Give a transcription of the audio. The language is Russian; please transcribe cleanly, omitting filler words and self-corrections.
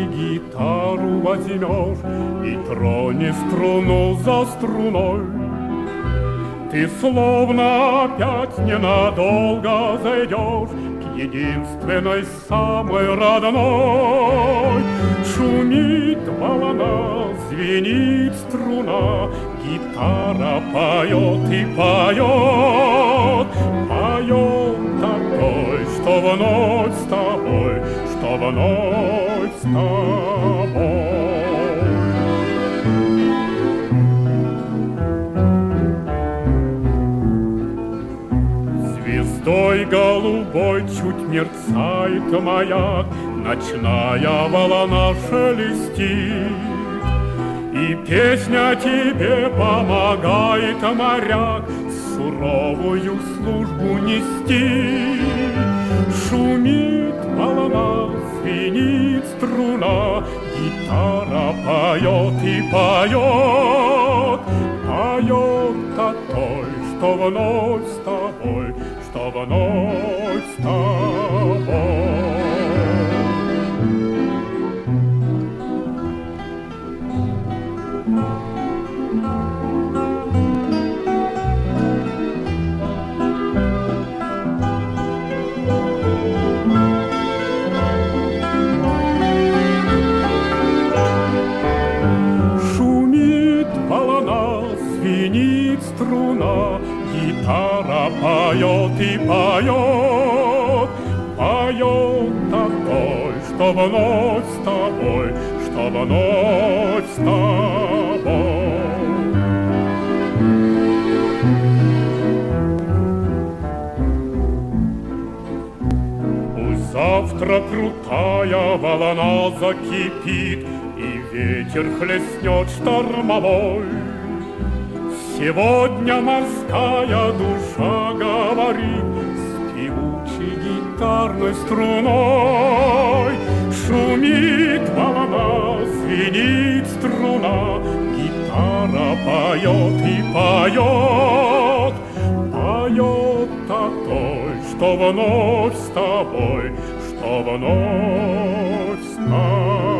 гитару возьмешь и трони струну за струной, ты словно опять ненадолго зайдешь к единственной, самой родной. Шумит волна, звенит струна, гитара поет и поет, поет такой, что вновь с тобой, что вновь с тобой. Звездой голубой чуть мерцает маяк, ночная волна шелестит, и песня тебе помогает, моряк, суровую службу нести. Шумит волна, звенит струна, гитара поет и поет, поет о той, что вновь с тобой, что вновь с тобой. Звенит струна, гитара поет и поет, поет такой, что вновь с тобой, что вновь с тобой. Пусть завтра крутая волна закипит, и ветер хлестнет штормовой, сегодня морская душа говорит с певучей гитарной струной. Шумит волна, звенит струна, гитара поет и поет, поет о той, что вновь с тобой, что вновь с тобой.